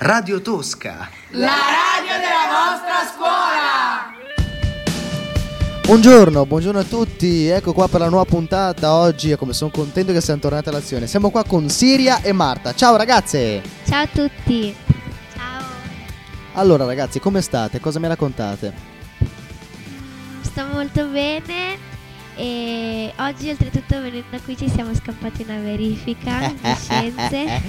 Radio Tosca, la radio della vostra scuola. Buongiorno a tutti, ecco qua per la nuova puntata. Oggi come sono contento che siamo tornati all'azione. Siamo qua con Siria e Marta. Ciao ragazze. Ciao a tutti. Ciao. Allora ragazzi, come state? Cosa mi raccontate? Sto molto bene e oggi oltretutto venendo qui ci siamo scappati una verifica di scienze.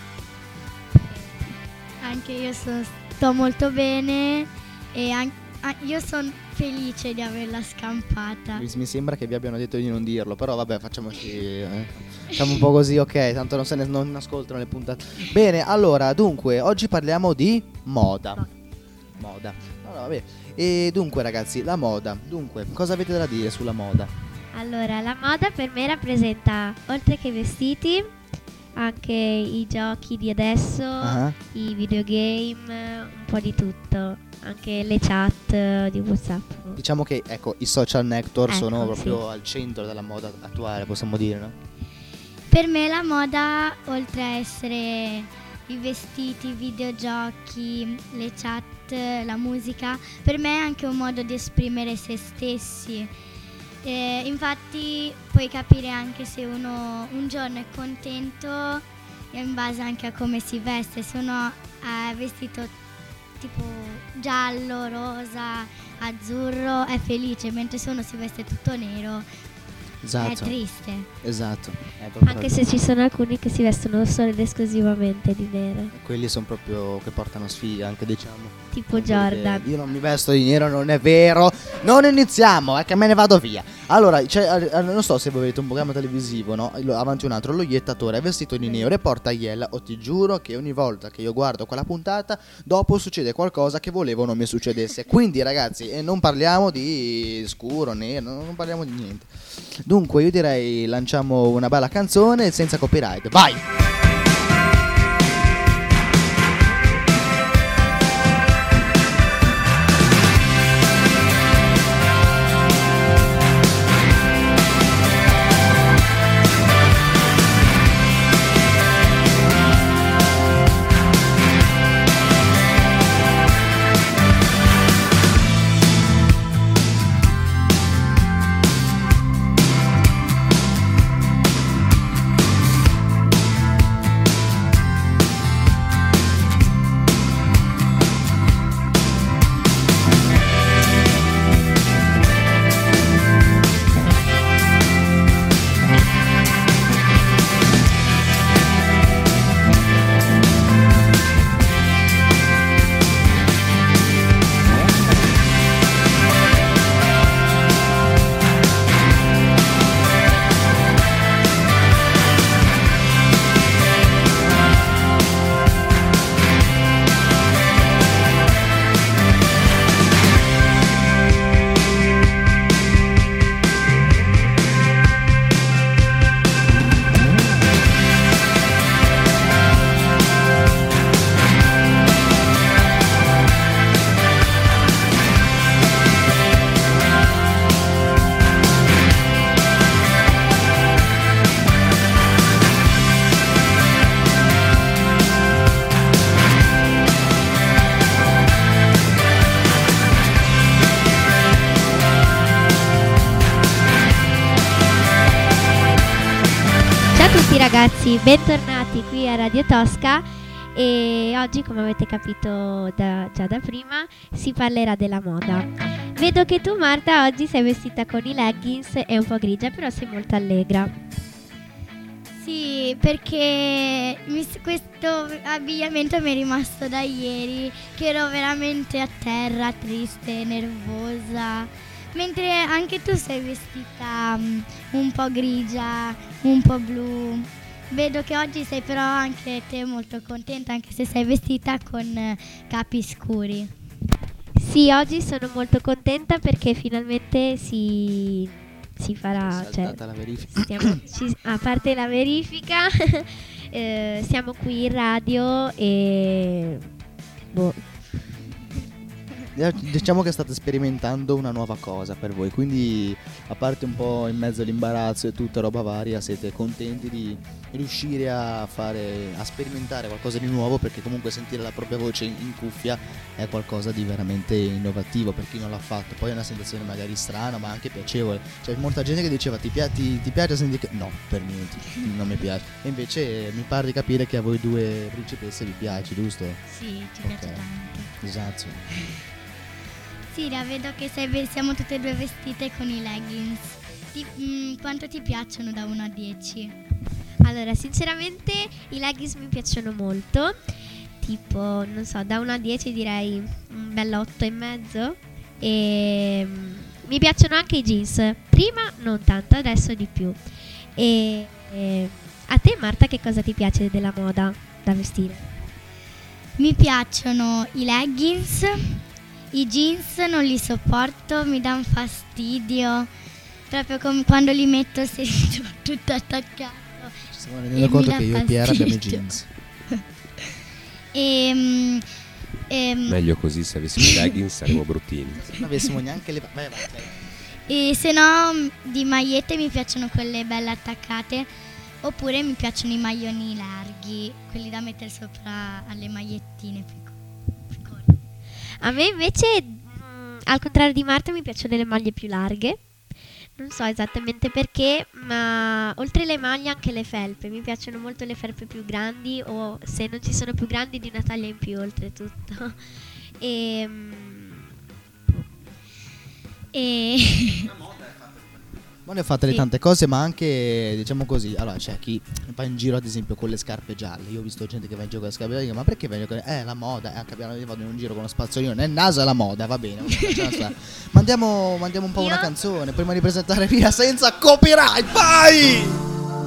Anche io sto molto bene e io sono felice di averla scampata. Mi sembra che vi abbiano detto di non dirlo, però vabbè, facciamoci facciamo un po' così, ok, tanto non ascoltano le puntate. Bene, allora, dunque, oggi parliamo di moda. Allora, vabbè. E dunque ragazzi, la moda. Dunque, cosa avete da dire sulla moda? Allora, la moda per me rappresenta, oltre che i vestiti, anche i giochi di adesso, i videogame, un po' di tutto, anche le chat di WhatsApp. Diciamo che ecco, i social network sono proprio sì, al centro della moda attuale, possiamo dire, no? Per me la moda, oltre a essere i vestiti, i videogiochi, le chat, la musica, per me è anche un modo di esprimere se stessi. Infatti puoi capire anche se uno un giorno è contento in base anche a come si veste. Se uno è vestito tipo giallo, rosa, azzurro è felice, mentre se uno si veste tutto nero è triste. Esatto. Anche se ci sono alcuni che si vestono solo ed esclusivamente di nero. Quelli sono proprio che portano sfiga, anche diciamo. Tipo Jordan. Io non mi vesto di nero, non è vero. Non iniziamo, è che me ne vado via. Allora, non so se voi vedete un programma televisivo, no? Avanti un altro, lo iettatore è vestito di nero e porta iella. O ti giuro che ogni volta che io guardo quella puntata, dopo succede qualcosa che volevo non mi succedesse. Quindi ragazzi, non parliamo di scuro, nero, non parliamo di niente. Dunque io direi lanciamo una bella canzone senza copyright. Vai! Ragazzi, bentornati qui a Radio Tosca e oggi, come avete capito già da prima, si parlerà della moda. Vedo che tu, Marta, oggi sei vestita con i leggings e un po' grigia, però sei molto allegra. Sì, perché questo abbigliamento mi è rimasto da ieri, che ero veramente a terra, triste, nervosa. Mentre anche tu sei vestita un po' grigia, un po' blu. Vedo che oggi sei però anche te molto contenta, anche se sei vestita con capi scuri. Sì, oggi sono molto contenta perché finalmente si farà, la verifica. A parte la verifica, siamo qui in radio e Diciamo che state sperimentando una nuova cosa per voi, quindi a parte un po' in mezzo all'imbarazzo e tutta roba varia, siete contenti di riuscire a sperimentare qualcosa di nuovo, perché comunque sentire la propria voce in cuffia è qualcosa di veramente innovativo per chi non l'ha fatto. Poi è una sensazione magari strana ma anche piacevole. C'è molta gente che diceva ti piace sentire no, per niente, non mi piace. E invece mi pare di capire che a voi due principesse vi piace, giusto? Sì, ci piace tanto. Esatto. Sira, vedo che siamo tutte e due vestite con i leggings. Quanto ti piacciono da 1 a 10? Allora, sinceramente i leggings mi piacciono molto. Tipo, non so, da 1 a 10 direi un bel 8,5. E mi piacciono anche i jeans. Prima non tanto, adesso di più. E a te, Marta, che cosa ti piace della moda da vestire? Mi piacciono i leggings. I jeans non li sopporto, mi danno fastidio. Proprio come quando li metto sento tutto attaccato. Ci stiamo rendendo conto che io e Piera abbiamo i jeans. Meglio così, se avessimo i leggings saremmo bruttini. Se non avessimo neanche le... Vai. E se no di magliette mi piacciono quelle belle attaccate. Oppure mi piacciono i maglioni larghi, quelli da mettere sopra alle magliettine piccole. A me invece, al contrario di Marta, mi piacciono le maglie più larghe. Non so esattamente perché, ma oltre le maglie anche le felpe. Mi piacciono molto le felpe più grandi, o se non ci sono più grandi di una taglia in più oltretutto. E Ma ne ho fatte Sì. tante cose, ma anche, diciamo così, allora c'è chi va in giro ad esempio con le scarpe gialle. Io ho visto gente che va in giro con le scarpe gialle, ma perché vengono con... la moda, anche abbiamo vado in giro con uno spazzolino nel naso, è la moda, va bene. Mandiamo un po' una canzone prima di presentare via senza copyright, vai!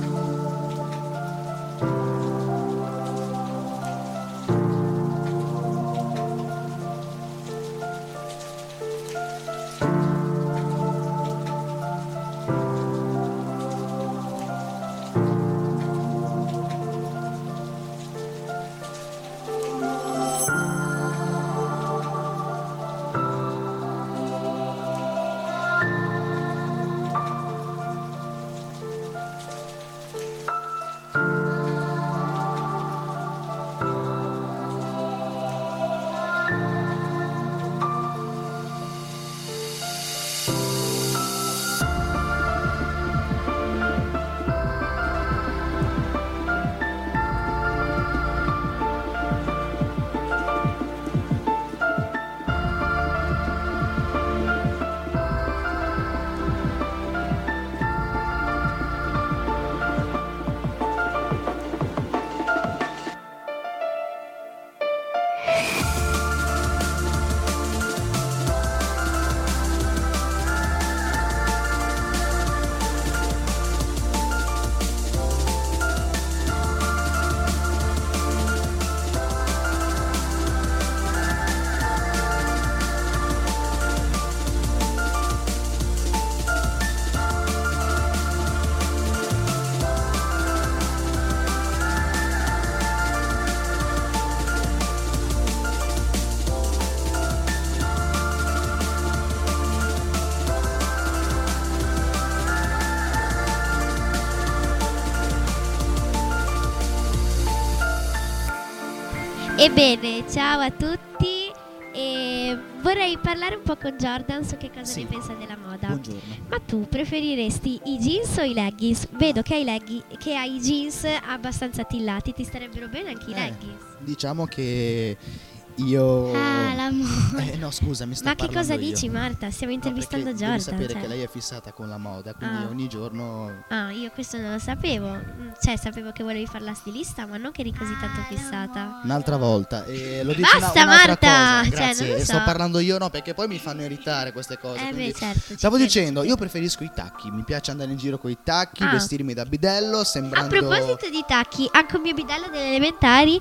Ebbene, ciao a tutti. E vorrei parlare un po' con Jordan su che cosa Sì. ne pensa della moda. Buongiorno. Ma tu preferiresti i jeans o i leggings? Vedo che hai i jeans abbastanza attillati, ti starebbero bene anche i leggings. Diciamo che io... la moda. no, scusa, mi sta Ma che parlando cosa io. dici, Marta? Stiamo intervistando perché Jordan. devi sapere cioè. che lei è fissata con la moda, quindi Ah. ogni giorno... Ah, io questo non lo sapevo. Cioè, sapevo che volevi fare la stilista, ma non che eri così tanto fissata. Un'altra volta, lo dice Basta, un'altra Marta! cosa. Cioè, Grazie, non lo so. sto parlando io, no, perché poi mi fanno irritare queste cose. quindi- Certo. ci Stavo credo, dicendo, ci io credo. preferisco i tacchi, mi piace andare in giro con i tacchi, Ah. vestirmi da bidello, A sembrando... proposito di tacchi, anche un mio bidello delle elementari.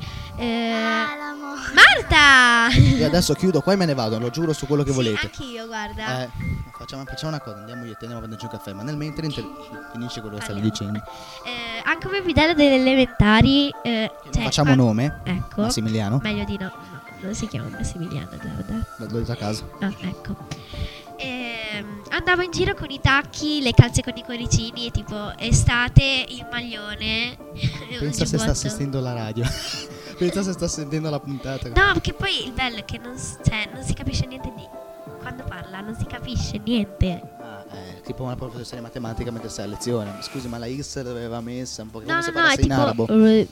La moda. Marta! Io adesso chiudo qua e me ne vado, lo giuro su quello che Sì, volete. anch'io, guarda. Facciamo una cosa, andiamo io e te, andiamo a prenderci un caffè, ma nel mentre finisce quello che stavi Parliamo. dicendo. anche un mio modello delle elementari. Facciamo nome? Ecco. Massimiliano? Meglio di no. Non si chiama Massimiliano, Giada. L'ho detto a caso. Ah, ecco. Andavo in giro con i tacchi, le calze con i cuoricini e tipo estate, il maglione. Pensa se sta assistendo la radio. Pensa se sta sentendo la puntata. No, perché poi il bello è che non si capisce niente di quando parla, non si capisce niente. Tipo una professoressa di matematica mentre sei a lezione. Scusi, ma la X dove aveva messa un po' come No, se no, parlasse è in tipo arabo.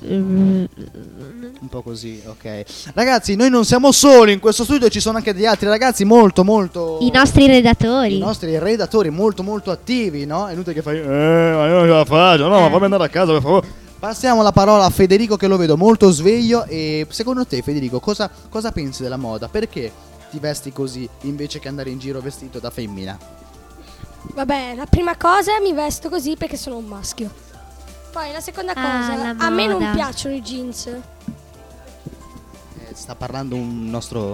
Un po' così, ok. Ragazzi, noi non siamo soli in questo studio, ci sono anche degli altri ragazzi molto i nostri redattori. I nostri redattori molto attivi, no? È inutile che fai ma io non ce la faccio, no, ma fammi andare a casa per favore. Passiamo la parola a Federico, che lo vedo molto sveglio. E secondo te, Federico, cosa pensi della moda? Perché ti vesti così invece che andare in giro vestito da femmina? Vabbè, la prima cosa mi vesto così perché sono un maschio. Poi la seconda cosa, a me non piacciono i jeans. Sta parlando un nostro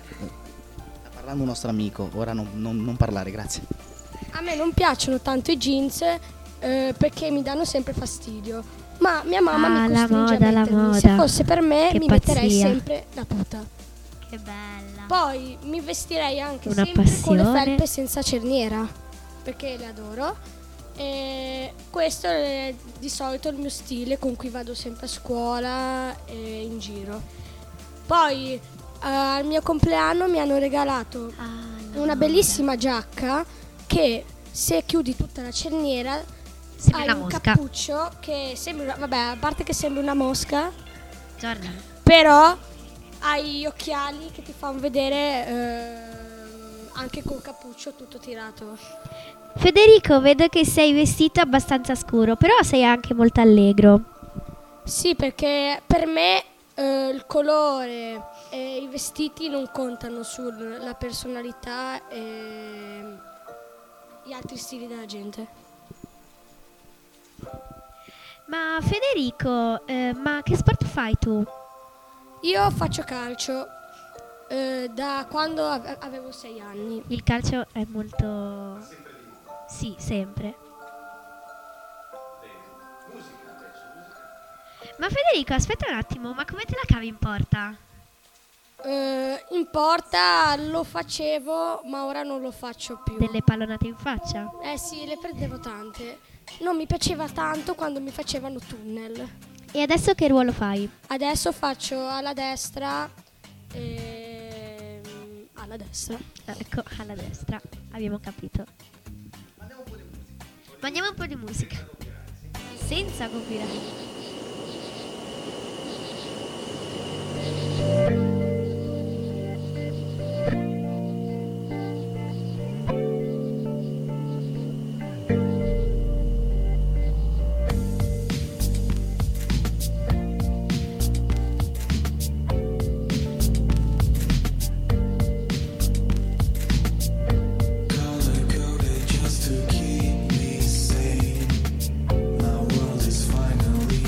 amico. Ora non parlare, grazie. A me non piacciono tanto i jeans perché mi danno sempre fastidio. Ma mia mamma mi costringe a metterli. Se fosse per me mi metterei sempre la tuta. Che bella. Poi mi vestirei anche Una sempre passione. con le felpe senza cerniera, perché le adoro. E questo è di solito il mio stile con cui vado sempre a scuola e in giro. Poi al mio compleanno mi hanno regalato una bellissima giacca che, se chiudi tutta la cerniera, sembra hai una un mosca. cappuccio che sembra, vabbè, a parte che sembra una mosca, Giorgia. però hai gli occhiali che ti fanno vedere anche col cappuccio tutto tirato. Federico, vedo che sei vestito abbastanza scuro, però sei anche molto allegro. Sì, perché per me il colore e i vestiti non contano sulla personalità e gli altri stili della gente. Ma Federico, ma che sport fai tu? Io faccio calcio da quando avevo 6 anni. Il calcio è molto... Sì, sempre. Ma Federico, aspetta un attimo, ma come te la cavi in porta? In porta lo facevo, ma ora non lo faccio più. Delle pallonate in faccia? Sì, le prendevo tante. Non mi piaceva tanto quando mi facevano tunnel. E adesso che ruolo fai? Adesso faccio alla destra. Alla destra. Ecco, alla destra, abbiamo capito. Mandiamo un po' di musica. Senza copyright. Just to keep me sane, my world is finally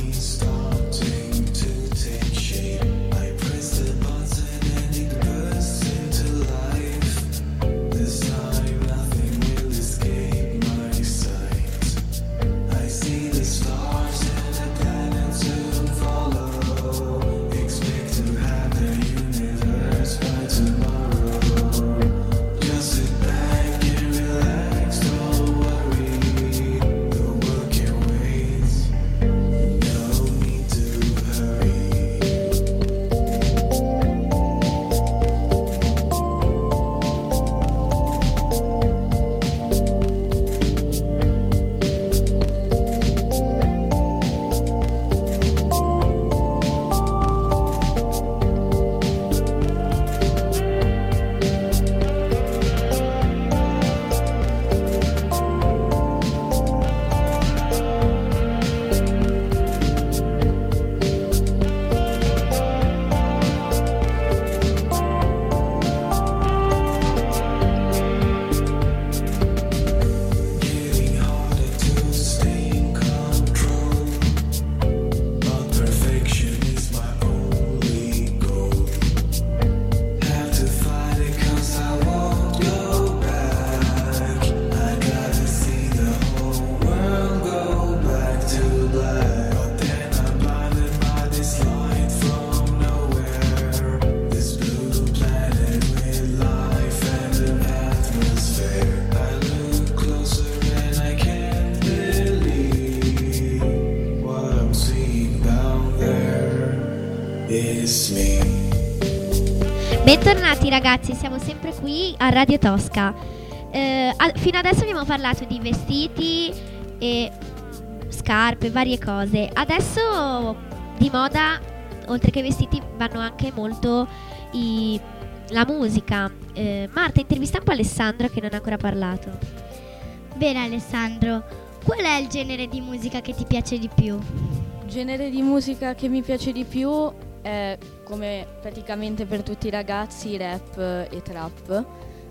Bentornati ragazzi, siamo sempre qui a Radio Tosca. Fino adesso abbiamo parlato di vestiti e scarpe, varie cose. Adesso di moda, oltre che vestiti, vanno anche molto la musica. Marta, intervista un po' Alessandro che non ha ancora parlato. Bene Alessandro, qual è il genere di musica che ti piace di più? Il genere di musica che mi piace di più è, come praticamente per tutti i ragazzi, rap e trap.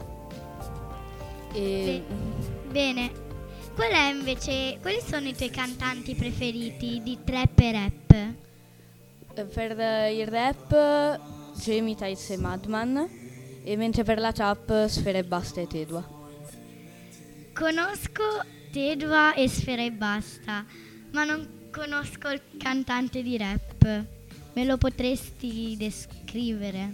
Bene, quali sono i tuoi cantanti preferiti di trap e rap? Per il rap Jamie Tights e Madman, e mentre per la trap Sfera Ebbasta e Tedua. Conosco Tedua e Sfera Ebbasta, ma non conosco il cantante di rap. Me lo potresti descrivere?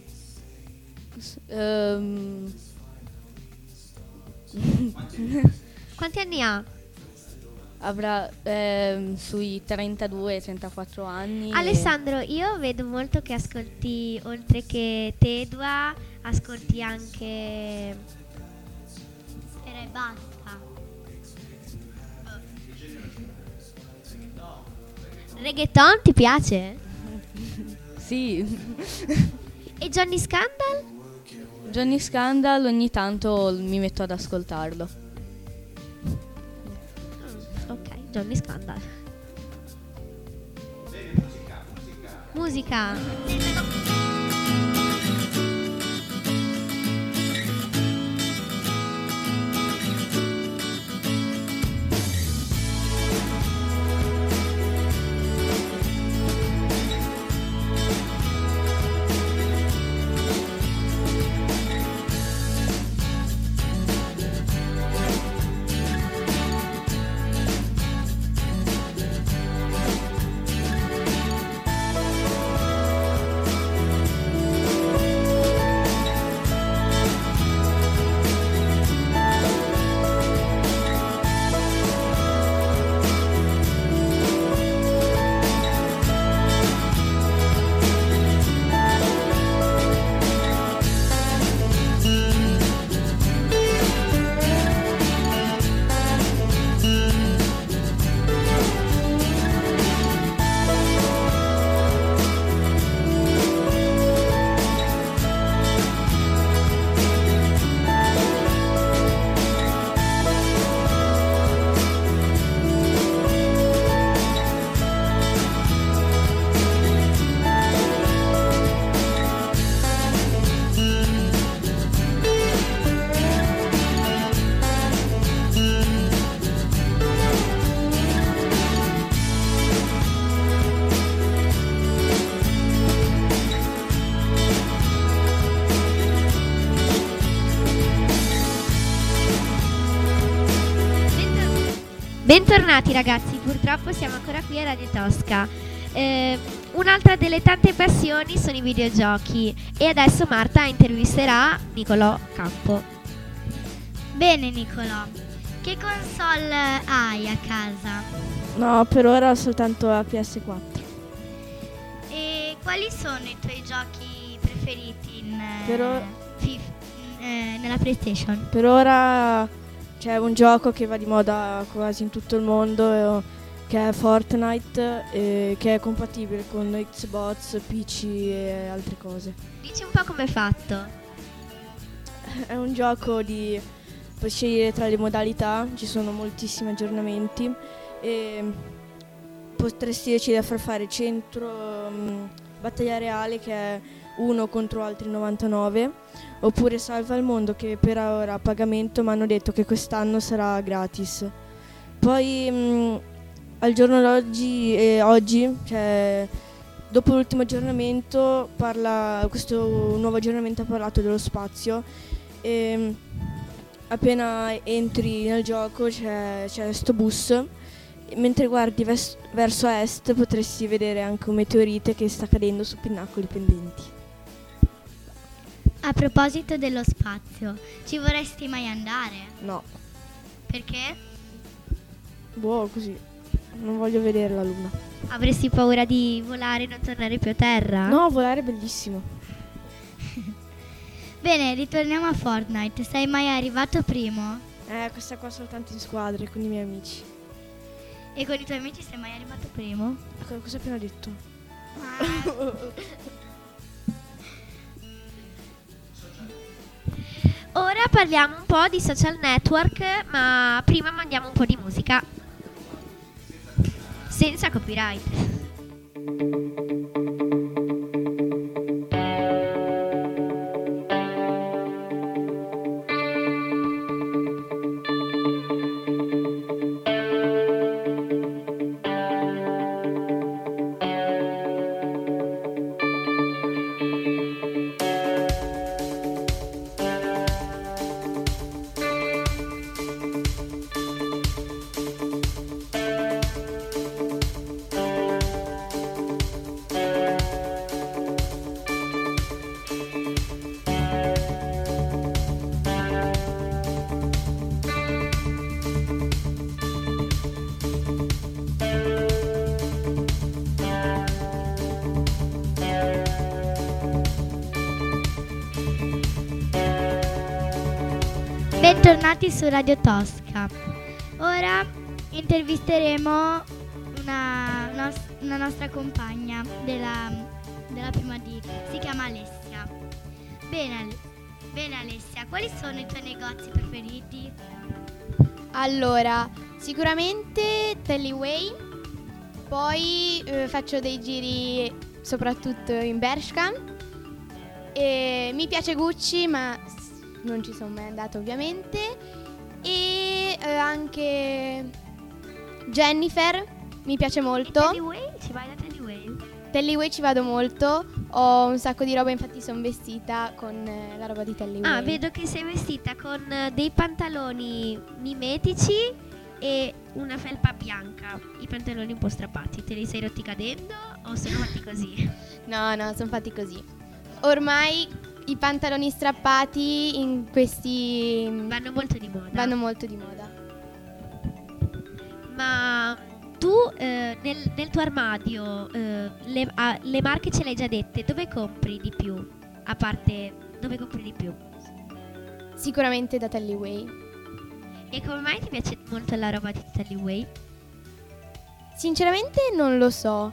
Quanti anni ha? Avrà sui 32-34 anni. Alessandro, io vedo molto che ascolti, oltre che Tedua, ascolti anche Sfera Ebbasta. reggaeton, ti piace? Sì. E Johnny Scandal? Johnny Scandal ogni tanto mi metto ad ascoltarlo. Ok, Johnny Scandal. Musica. Bentornati ragazzi, purtroppo siamo ancora qui a Radio Tosca. Un'altra delle tante passioni sono i videogiochi e adesso Marta intervisterà Nicolò Campo. Bene Nicolò, che console hai a casa? No, per ora soltanto la PS4. E quali sono i tuoi giochi preferiti nella PlayStation? Per ora c'è un gioco che va di moda quasi in tutto il mondo, che è Fortnite, che è compatibile con Xbox, PC e altre cose. Dici un po' come è fatto? È un gioco puoi scegliere tra le modalità, ci sono moltissimi aggiornamenti e potresti decidere di fare centro, battaglia reale, che è 1 contro altri 99, oppure salva il mondo, che per ora a pagamento, ma hanno detto che quest'anno sarà gratis. Poi al giorno d'oggi, cioè dopo l'ultimo aggiornamento, questo nuovo aggiornamento ha parlato dello spazio e appena entri nel gioco c'è sto bus. Mentre guardi verso est potresti vedere anche un meteorite che sta cadendo su pinnacoli pendenti. A proposito dello spazio, ci vorresti mai andare? No. Perché? Così. Non voglio vedere la luna. Avresti paura di volare e non tornare più a terra? No, volare è bellissimo. Bene, ritorniamo a Fortnite. Sei mai arrivato primo? Questa qua soltanto in squadre con i miei amici. E con i tuoi amici sei mai arrivato primo? Cosa ho appena detto? Ora parliamo un po' di social network, ma prima mandiamo un po' di musica. Senza copyright. Bentornati su Radio Tosca. Ora intervisteremo una nostra compagna della prima D. Si chiama Alessia. Bene Alessia, quali sono i tuoi negozi preferiti? Allora, sicuramente Tellyway, poi faccio dei giri soprattutto in Bershka. E mi piace Gucci, ma non ci sono mai andata ovviamente. E anche Jennifer mi piace molto. Tellyway? Ci vai da Tellyway? Tellyway ci vado molto, ho un sacco di roba, infatti sono vestita con la roba di Tellyway. Ah, vedo che sei vestita con dei pantaloni mimetici e una felpa bianca. I pantaloni un po' strappati. Te li sei rotti cadendo o sono fatti così? No, sono fatti così. Ormai i pantaloni strappati in questi Vanno molto di moda. vanno molto di moda. Ma tu nel tuo armadio le marche ce le hai già dette. Dove compri di più? A parte, dove compri di più? Sicuramente da Tellyway. E come mai ti piace molto la roba di Tellyway? Sinceramente non lo so.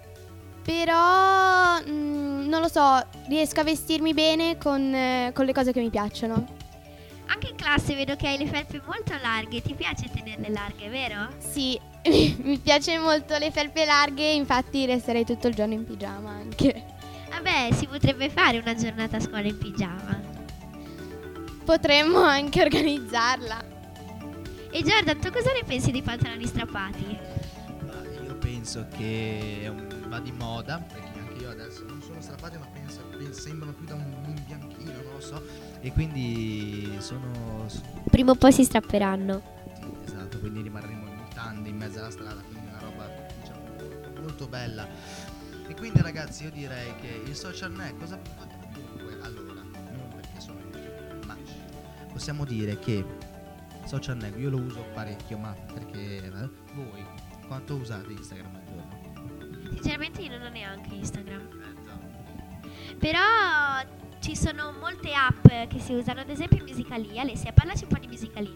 Però non lo so, riesco a vestirmi bene con le cose che mi piacciono. Anche in classe vedo che hai le felpe molto larghe. Ti piace tenerle larghe, vero? Sì, mi piace molto le felpe larghe, infatti resterei tutto il giorno in pigiama anche. Vabbè, si potrebbe fare una giornata a scuola in pigiama. Potremmo anche organizzarla. E Jordan, tu cosa ne pensi dei pantaloni strappati? Io penso che va di moda, perché anche io adesso non sono strappati, ma sembrano più da un bianchino, non lo so. E quindi sono Prima o poi si strapperanno. esatto, quindi rimarremo in mutande in mezzo alla strada, quindi una roba diciamo molto bella. E quindi ragazzi io direi che il social network comunque, allora, non perché sono io, ma possiamo dire che social network io lo uso parecchio, ma perché voi quanto usate Instagram al giorno? Sinceramente io non ho neanche Instagram. Però ci sono molte app che si usano, ad esempio Musical.ly. Alessia, parlaci un po' di Musical.ly.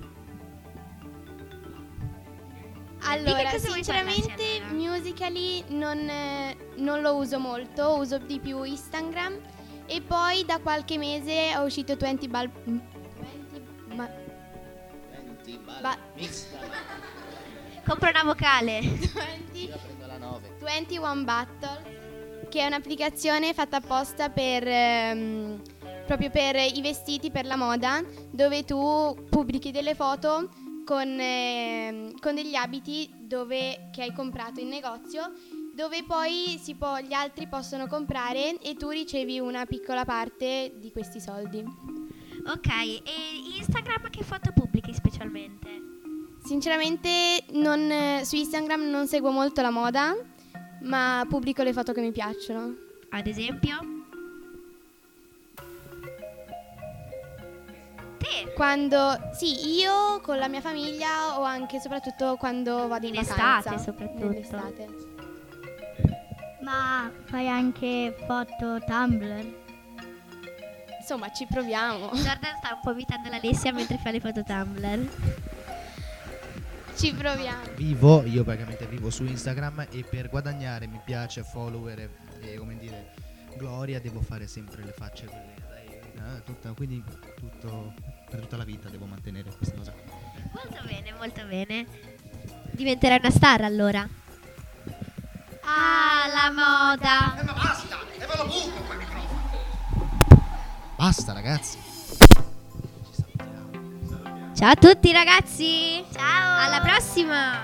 Allora, cosa vuoi sinceramente parlarci, allora? Musical.ly non lo uso molto, uso di più Instagram. E poi da qualche mese è uscito 20 Compra una vocale. 21 Battle, che è un'applicazione fatta apposta per proprio per i vestiti, per la moda, dove tu pubblichi delle foto con degli abiti che hai comprato in negozio, dove poi gli altri possono comprare e tu ricevi una piccola parte di questi soldi. Ok, e Instagram che foto pubblichi specialmente? Sinceramente su Instagram non seguo molto la moda, ma pubblico le foto che mi piacciono. Ad esempio? Te? Sì, io con la mia famiglia o anche soprattutto quando vado in vacanza. soprattutto. Nell'estate. Ma fai anche foto Tumblr? insomma ci proviamo. Jordan sta un po' imitando l'Alessia mentre fa le foto Tumblr. Ci proviamo. Io praticamente vivo su Instagram e per guadagnare mi piace, follower e come dire gloria, devo fare sempre le facce quelle quindi per tutta la vita devo mantenere questa cosa. Molto bene. Diventerai una star allora. La moda. Ma basta, e ve lo buco quel microfono. Basta ragazzi. Ciao a tutti ragazzi. Ciao. Alla prossima.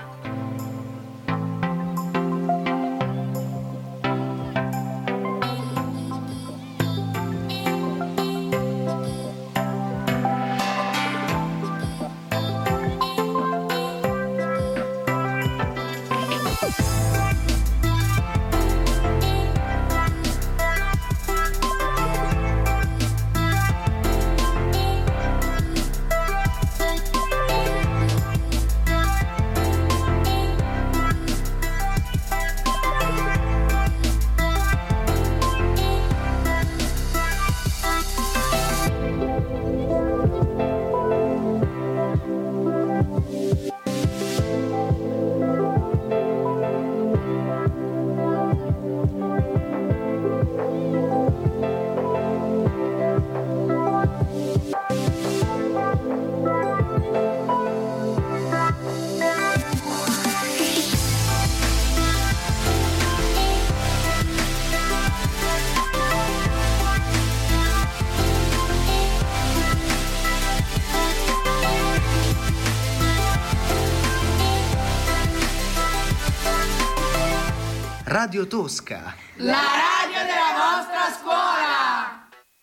Radio Tosca. La radio della vostra scuola!